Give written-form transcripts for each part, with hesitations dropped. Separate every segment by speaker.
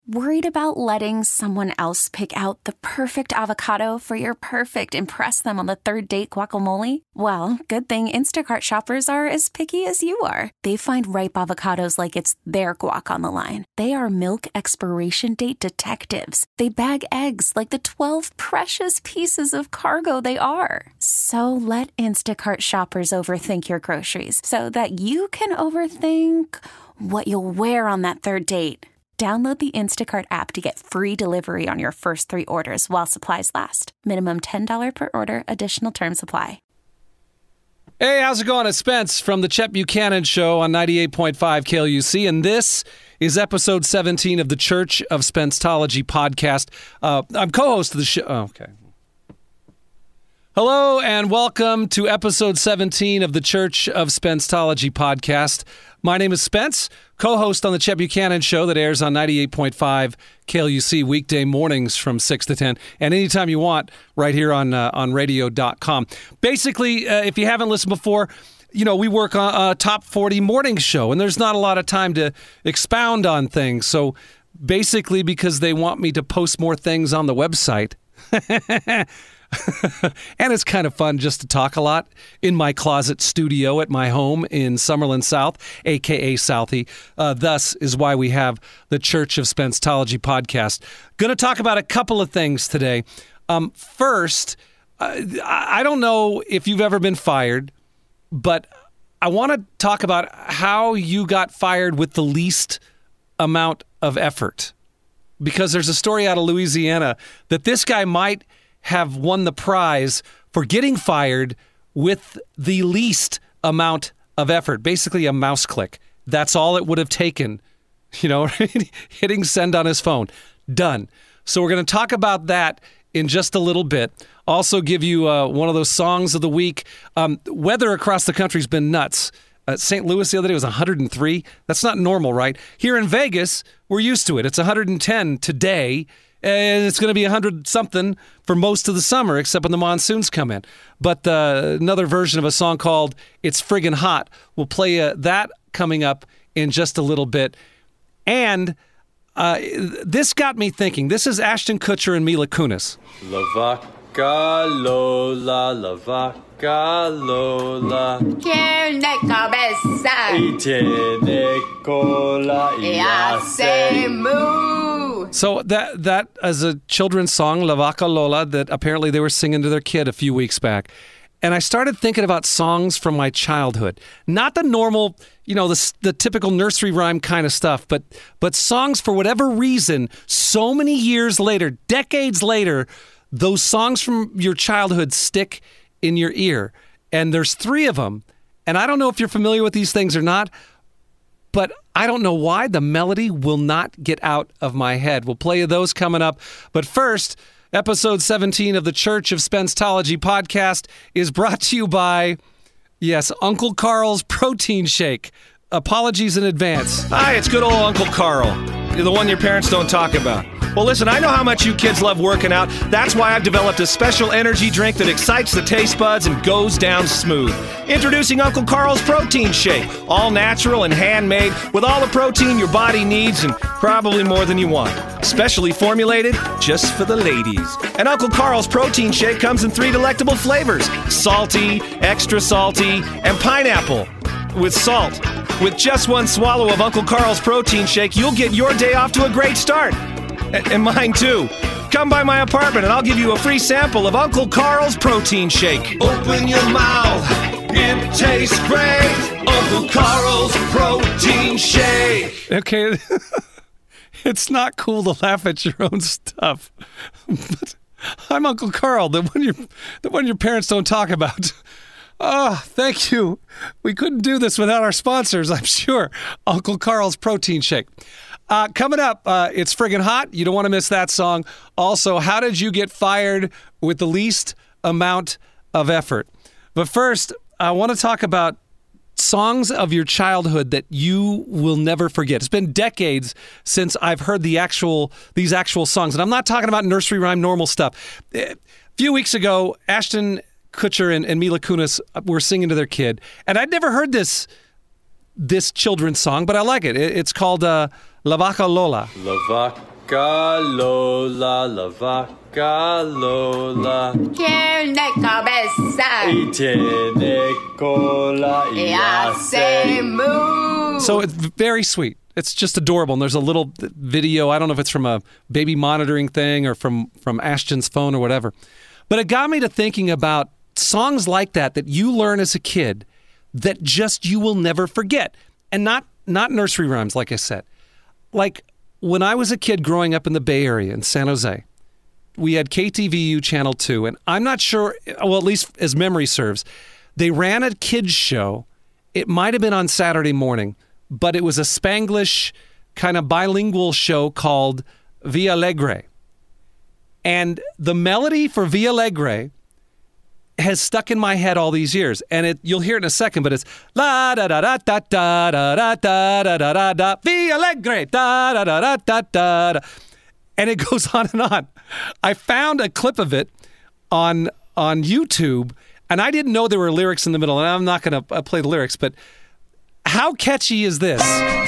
Speaker 1: Worried about letting someone else pick out the perfect avocado for your perfect impress them on the third date guacamole? Well, good thing Instacart shoppers are as picky as you are. They find ripe avocados like it's their guac on the line. They are milk expiration date detectives. They bag eggs like the 12 precious pieces of cargo they are. So let Instacart shoppers overthink your groceries so that you can overthink what you'll wear on that third date. Download the Instacart app to get free delivery on your first 3 orders while supplies last. Minimum $10 per order. Additional terms apply.
Speaker 2: Hey, how's it going? It's Spence from the Chet Buchanan Show on 98.5 KLUC, and this is episode 17 of the Church of Spencetology podcast. I'm co-host of the show. Oh, okay. Hello, and welcome to episode 17 of the Church of Spencetology podcast. My name is Spence, co-host on the Chet Buchanan Show that airs on 98.5 KLUC weekday mornings from 6 to 10, and anytime you want, right here on radio.com. Basically, if you haven't listened before, we work on a top 40 morning show, and there's not a lot of time to expound on things. So basically, because they want me to post more things on the website, and it's kind of fun just to talk a lot in my closet studio at my home in Summerlin South, a.k.a. Southie. Thus is why we have the Church of Spencetology podcast. Going to talk about a couple of things today. First, I don't know if you've ever been fired, but I want to talk about how you got fired with the least amount of effort. Because there's a story out of Louisiana that this guy might have won the prize for getting fired with the least amount of effort. Basically a mouse click. That's all it would have taken, hitting send on his phone. Done. So we're going to talk about that in just a little bit. Also give you one of those songs of the week. Weather across the country's been nuts. St. Louis the other day was 103. That's not normal, right? Here in Vegas, we're used to it. It's 110 today. And it's going to be 100-something for most of the summer, except when the monsoons come in. But another version of a song called It's Friggin' Hot. We'll play that coming up in just a little bit. And this got me thinking. This is Ashton Kutcher and Mila Kunis.
Speaker 3: La vaca Lola, la vaca Lola.
Speaker 4: Tiene cabeza
Speaker 3: Y tiene cola
Speaker 4: y hace moo.
Speaker 2: So that is a children's song, La Vaca Lola, that apparently they were singing to their kid a few weeks back. And I started thinking about songs from my childhood. Not the normal, the typical nursery rhyme kind of stuff, but songs for whatever reason, so many years later, decades later, those songs from your childhood stick in your ear. And there's 3 of them. And I don't know if you're familiar with these things or not, but I don't know why the melody will not get out of my head. We'll play you those coming up. But first, episode 17 of the Church of Spencetology podcast is brought to you by, yes, Uncle Carl's Protein Shake. Apologies in advance.
Speaker 5: Hi, it's good old Uncle Carl. You're the one your parents don't talk about. Well, listen, I know how much you kids love working out. That's why I've developed a special energy drink that excites the taste buds and goes down smooth. Introducing Uncle Carl's Protein Shake. All natural and handmade with all the protein your body needs and probably more than you want. Specially formulated just for the ladies. And Uncle Carl's Protein Shake comes in 3 delectable flavors. Salty, extra salty, and pineapple with salt. With just 1 swallow of Uncle Carl's Protein Shake, you'll get your day off to a great start. And mine too. Come by my apartment and I'll give you a free sample of Uncle Carl's Protein Shake. Open your mouth, it tastes great. Uncle Carl's Protein Shake.
Speaker 2: Okay, it's not cool to laugh at your own stuff. But I'm Uncle Carl, the one your parents don't talk about. Oh, thank you. We couldn't do this without our sponsors, I'm sure. Uncle Carl's Protein Shake. Coming up, it's friggin' hot. You don't want to miss that song. Also, how did you get fired with the least amount of effort? But first, I want to talk about songs of your childhood that you will never forget. It's been decades since I've heard these actual songs. And I'm not talking about nursery rhyme normal stuff. A few weeks ago, Ashton Kutcher and Mila Kunis were singing to their kid. And I'd never heard this children's song, but I like it. It's called La Vaca Lola.
Speaker 3: La vaca vaca Lola, la vaca Lola.
Speaker 4: Tiene cabeza
Speaker 3: Y tiene cola
Speaker 4: y
Speaker 3: y
Speaker 4: hace
Speaker 3: hace.
Speaker 4: moo.
Speaker 2: So it's very sweet. It's just adorable. And there's a little video. I don't know if it's from a baby monitoring thing or from Ashton's phone or whatever. But it got me to thinking about songs like that you learn as a kid that just you will never forget. And not nursery rhymes, like I said. Like when I was a kid growing up in the Bay Area in San Jose, we had KTVU Channel 2. And I'm not sure, well, at least as memory serves, they ran a kids show. It might have been on Saturday morning, but it was a Spanglish kind of bilingual show called Via Alegre. And the melody for Via Alegre has stuck in my head all these years. And you'll hear it in a second, but it's la da da da da da da da da da da da da Via Alegre da da da da da da da. And it goes on and on. I found a clip of it on YouTube, and I didn't know there were lyrics in the middle, and I'm not going to play the lyrics, but how catchy is this?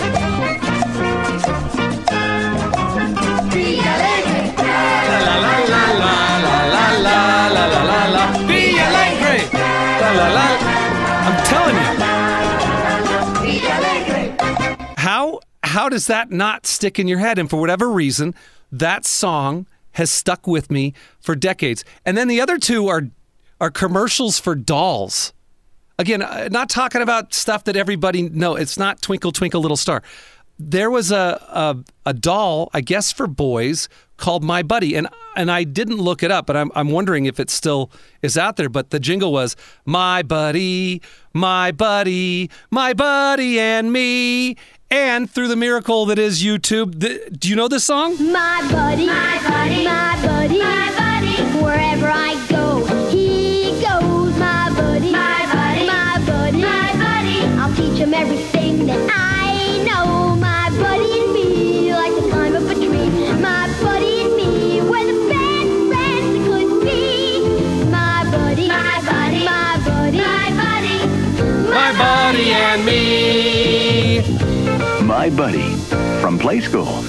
Speaker 2: I'm telling you. How does that not stick in your head? And for whatever reason, that song has stuck with me for decades. And then the other two are commercials for dolls. Again, not talking about stuff that everybody knows. It's not Twinkle, Twinkle, Little Star. There was a doll, I guess for boys, called My Buddy. And I didn't look it up, but I'm wondering if it still is out there. But the jingle was, My buddy, my buddy, my buddy and me. And through the miracle that is YouTube, do you know this song?
Speaker 6: My buddy, my buddy, my buddy, my buddy. Wherever I go, he goes. My buddy, my buddy, my buddy, my buddy. I'll teach him everything that I know. My buddy and me like to climb up a tree. My buddy and me, we're the best friends it could be. My buddy, my buddy, my buddy, my buddy,
Speaker 2: My buddy and me.
Speaker 7: My Buddy from Play School.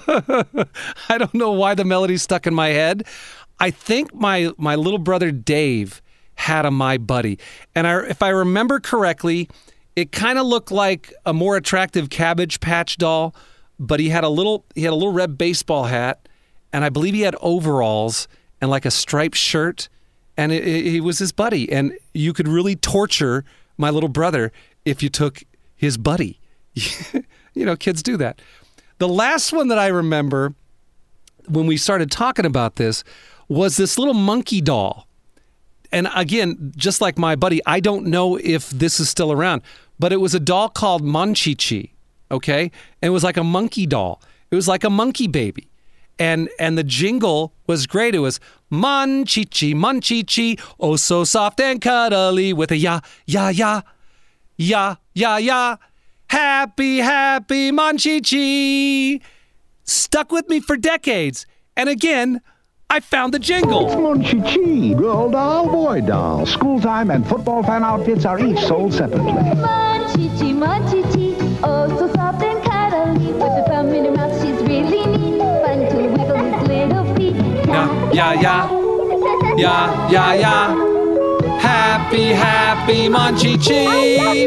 Speaker 2: I don't know why the melody stuck in my head. I think my little brother Dave had a My Buddy. And if I remember correctly, it kind of looked like a more attractive Cabbage Patch doll, but he had a little red baseball hat, and I believe he had overalls and like a striped shirt, and he was his buddy. And you could really torture my little brother if you took his buddy. You know, kids do that. The last one that I remember when we started talking about this was this little monkey doll. And again, just like My Buddy, I don't know if this is still around, but it was a doll called Monchichi, okay? And it was like a monkey doll. It was like a monkey baby. And the jingle was great. It was Monchichi, Monchichi, oh so soft and cuddly with a ya, ya, ya, ya, ya, ya. Happy, happy Monchichi. Stuck with me for decades. And again, I found the jingle.
Speaker 8: Monchichi, girl doll, boy doll. School time and football fan outfits are each sold separately.
Speaker 6: Monchichi, Monchichi, oh so soft and cuddly. With a thumb in her mouth, she's really neat. Fun to wiggle his little feet.
Speaker 2: Ya, ya, ya, ya, ya. Happy, happy Monchichi.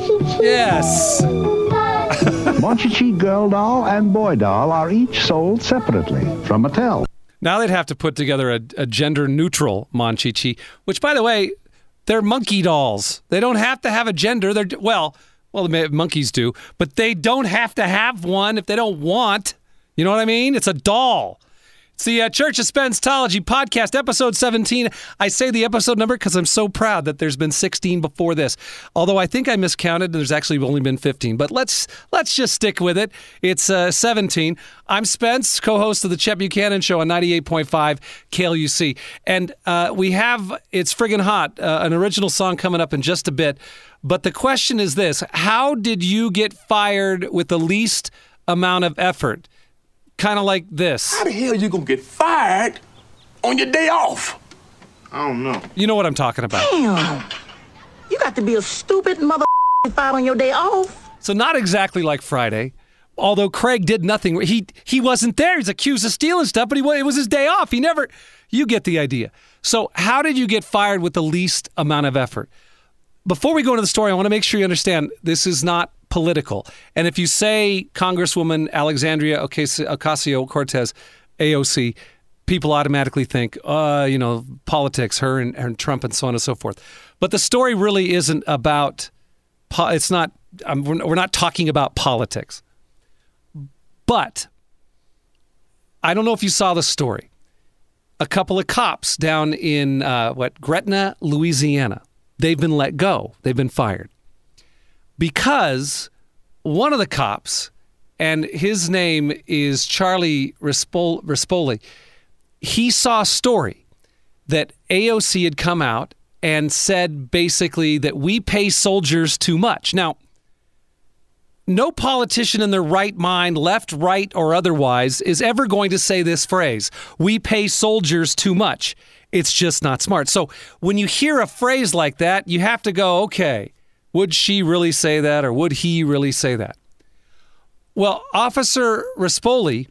Speaker 2: Yes.
Speaker 8: Monchichi girl doll and boy doll are each sold separately from Mattel.
Speaker 2: Now they'd have to put together a gender-neutral Monchichi, which, by the way, they're monkey dolls. They don't have to have a gender. Well, monkeys do, but they don't have to have one if they don't want. You know what I mean? It's a doll. It's the Church of Spenceology podcast, episode 17. I say the episode number because I'm so proud that there's been 16 before this. Although I think I miscounted, and there's actually only been 15. But let's just stick with it. It's 17. I'm Spence, co-host of the Chet Buchanan Show on 98.5 KLUC. And we have It's Friggin' Hot, an original song coming up in just a bit. But the question is this: how did you get fired with the least amount of effort? Kind of like this.
Speaker 9: How the hell you gonna get fired on your day off? I don't know.
Speaker 2: You know what I'm talking about.
Speaker 10: Damn. You got to be a stupid mother fired on your day off.
Speaker 2: So not exactly like Friday, although Craig did nothing, he wasn't there. He's accused of stealing stuff, but it was his day off. You get the idea. So how did you get fired with the least amount of effort? Before we go into the story, I want to make sure you understand this is not political. And if you say Congresswoman Alexandria Ocasio-Cortez, AOC, people automatically think, politics, her and Trump and so on and so forth. But the story really isn't about, we're not talking about politics. But I don't know if you saw the story. A couple of cops down in Gretna, Louisiana, they've been let go. They've been fired because one of the cops, and his name is Charlie Rispoli, he saw a story that AOC had come out and said basically that we pay soldiers too much. Now, no politician in their right mind, left, right, or otherwise, is ever going to say this phrase, we pay soldiers too much. It's just not smart. So when you hear a phrase like that, you have to go, okay, would she really say that or would he really say that? Well, Officer Rispoli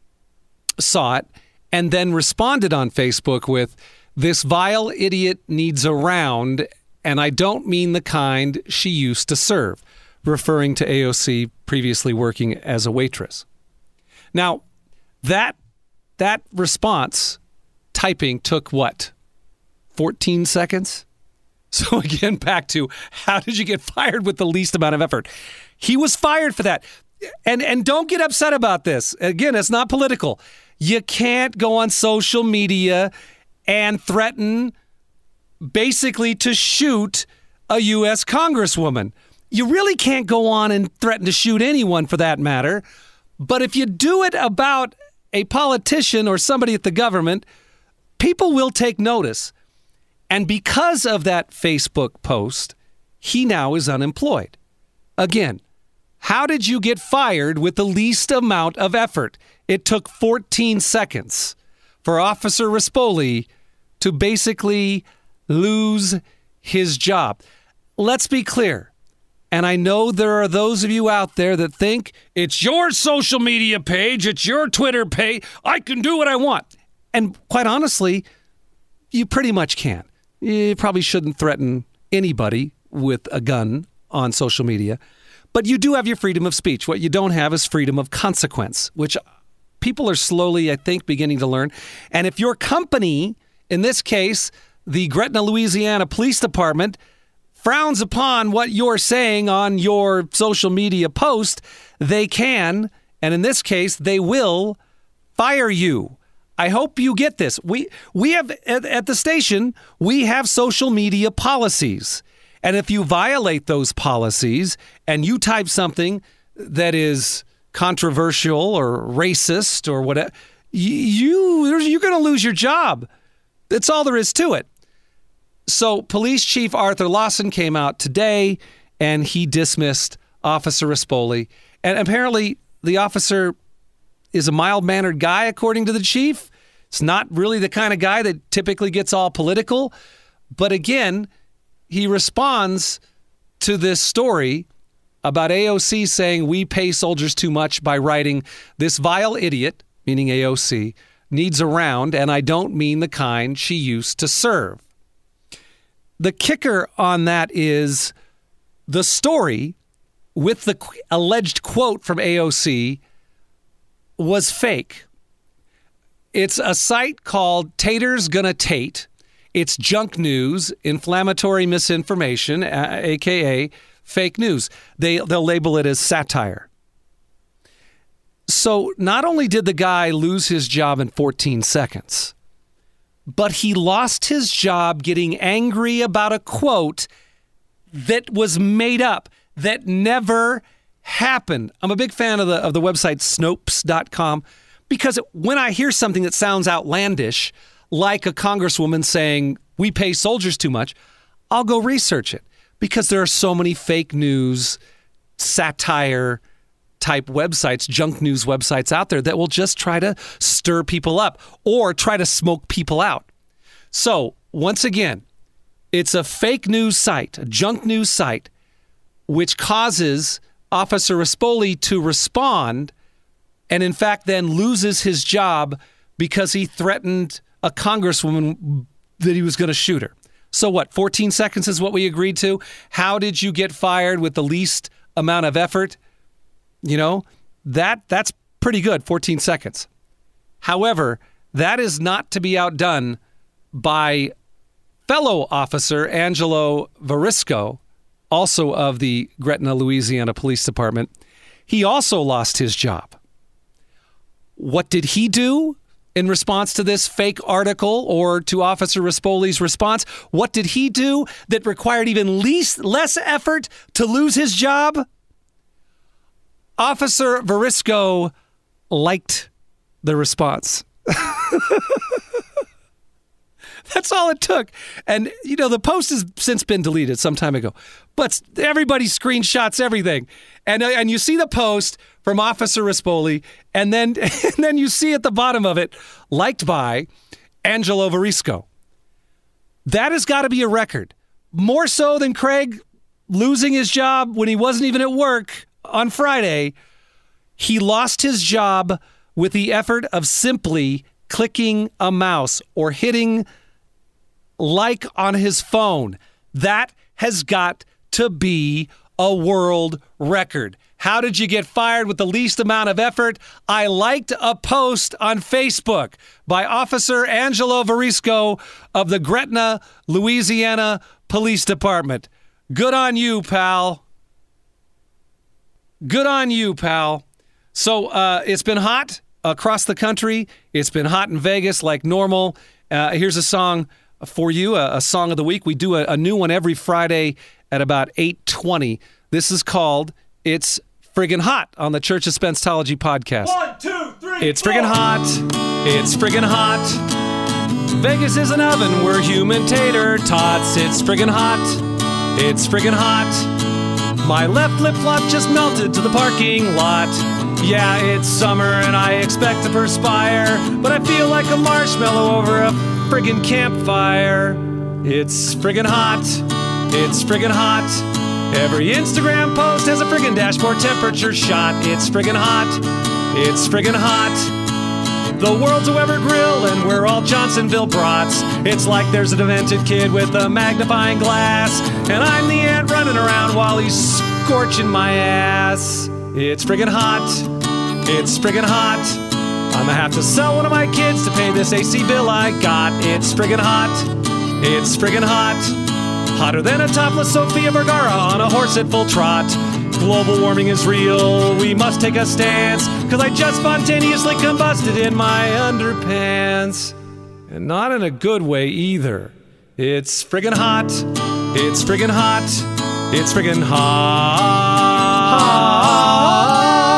Speaker 2: saw it and then responded on Facebook with, this vile idiot needs a round, and I don't mean the kind she used to serve, referring to AOC previously working as a waitress. Now, that response typing took what? 14 seconds? So again, back to how did you get fired with the least amount of effort? He was fired for that. And don't get upset about this. Again, it's not political. You can't go on social media and threaten basically to shoot a U.S. Congresswoman. You really can't go on and threaten to shoot anyone for that matter. But if you do it about a politician or somebody at the government, people will take notice. And because of that Facebook post, he now is unemployed. Again, how did you get fired with the least amount of effort? It took 14 seconds for Officer Rispoli to basically lose his job. Let's be clear. And I know there are those of you out there that think it's your social media page, it's your Twitter page, I can do what I want. And quite honestly, you pretty much can. You probably shouldn't threaten anybody with a gun on social media. But you do have your freedom of speech. What you don't have is freedom of consequence, which people are slowly, I think, beginning to learn. And if your company, in this case, the Gretna, Louisiana Police Department, frowns upon what you're saying on your social media post, they can, and in this case, they will fire you. I hope you get this. We have, at the station, we have social media policies. And if you violate those policies and you type something that is controversial or racist or whatever, you're going to lose your job. That's all there is to it. So Police Chief Arthur Lawson came out today and he dismissed Officer Rispoli. And apparently the officer is a mild-mannered guy, according to the chief. It's not really the kind of guy that typically gets all political. But again, he responds to this story about AOC saying we pay soldiers too much by writing, this vile idiot, meaning AOC, needs a round, and I don't mean the kind she used to serve. The kicker on that is the story with the alleged quote from AOC was fake. It's a site called Tater's Gonna Tate. It's junk news, inflammatory misinformation, a.k.a. fake news. They'll label it as satire. So not only did the guy lose his job in 14 seconds, but he lost his job getting angry about a quote that was made up, that never happened. I'm a big fan of the website Snopes.com because when I hear something that sounds outlandish, like a congresswoman saying, we pay soldiers too much, I'll go research it because there are so many fake news, satire type websites, junk news websites out there that will just try to stir people up or try to smoke people out. So once again, it's a fake news site, a junk news site, which causes Officer Rispoli to respond, and in fact then loses his job because he threatened a congresswoman that he was going to shoot her. So what, 14 seconds is what we agreed to? How did you get fired with the least amount of effort? You know, that's pretty good, 14 seconds. However, that is not to be outdone by fellow officer Angelo Varisco, also of the Gretna, Louisiana Police Department. He also lost his job. What did he do in response to this fake article or to Officer Rispoli's response? What did he do that required even less effort to lose his job? Officer Varisco liked the response. That's all it took. And, you know, the post has since been deleted some time ago. But everybody screenshots everything. And you see the post from Officer Rispoli, and then you see at the bottom of it, liked by Angelo Varisco. That has got to be a record. More so than Craig losing his job when he wasn't even at work on Friday. He lost his job with the effort of simply clicking a mouse or hitting like on his phone. That has got to be a world record. How did you get fired with the least amount of effort? I liked a post on Facebook by Officer Angelo Varisco of the Gretna, Louisiana Police Department. Good on you, pal. Good on you, pal. So it's been hot across the country. It's been hot in Vegas like normal. Here's a song for you, a song of the week. We do a new one every Friday at about 8:20. This is called It's Friggin' Hot on the Church of Spence-tology podcast.
Speaker 3: 1, 2, 3,
Speaker 2: It's friggin' hot. It's friggin' hot. Vegas is an oven. We're human tater tots. It's friggin' hot. It's friggin' hot. My left flip-flop just melted to the parking lot. Yeah, it's summer and I expect to perspire, but I feel like a marshmallow over a friggin' campfire. It's friggin' hot. It's friggin' hot. Every Instagram post has a friggin' dashboard temperature shot. It's friggin' hot. It's friggin' hot. The world's a Weber grill and we're all Johnsonville brats. It's like there's a demented kid with a magnifying glass, and I'm the ant running around while he's scorching my ass. It's friggin' hot. It's friggin' hot. I'ma have to sell one of my kids to pay this AC bill I got. It's friggin' hot. It's friggin' hot. Hotter than a topless Sofia Vergara on a horse at full trot. Global warming is real. We must take a stance, 'cause I just spontaneously combusted in my underpants. And not in a good way either. It's friggin' hot. It's friggin' hot. It's friggin' hot.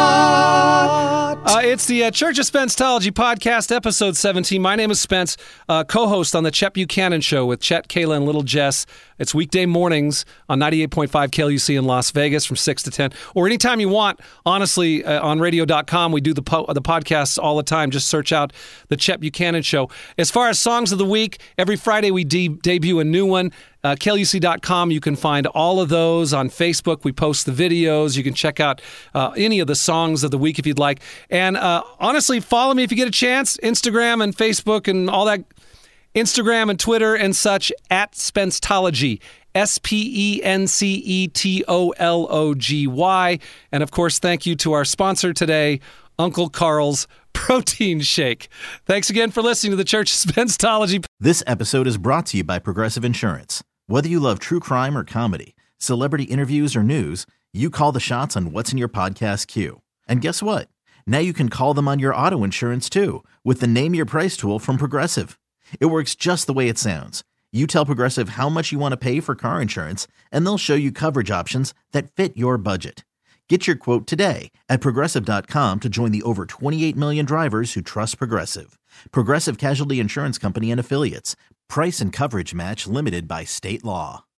Speaker 2: It's the Church of Spence-tology podcast, episode 17. My name is Spence, co-host on the Chet Buchanan Show with Chet, Kayla, and Little Jess. It's weekday mornings on 98.5 KLUC in Las Vegas from 6 to 10. Or anytime you want, honestly, on radio.com. We do the podcasts all the time. Just search out the Chet Buchanan Show. As far as songs of the week, every Friday we debut a new one. KLUC.com, you can find all of those. On Facebook, we post the videos. You can check out any of the songs of the week if you'd like. And honestly, follow me if you get a chance. Instagram and Facebook and all that. Instagram and Twitter and such at Spence-tology. SPENCETOLOGY. And of course, thank you to our sponsor today, Uncle Carl's Protein Shake. Thanks again for listening to the Church of Spence-tology.
Speaker 10: This episode is brought to you by Progressive Insurance. Whether you love true crime or comedy, celebrity interviews or news, you call the shots on what's in your podcast queue. And guess what? Now you can call them on your auto insurance too with the Name Your Price tool from Progressive. It works just the way it sounds. You tell Progressive how much you want to pay for car insurance, and they'll show you coverage options that fit your budget. Get your quote today at Progressive.com to join the over 28 million drivers who trust Progressive. Progressive Casualty Insurance Company and Affiliates. Price and coverage match limited by state law.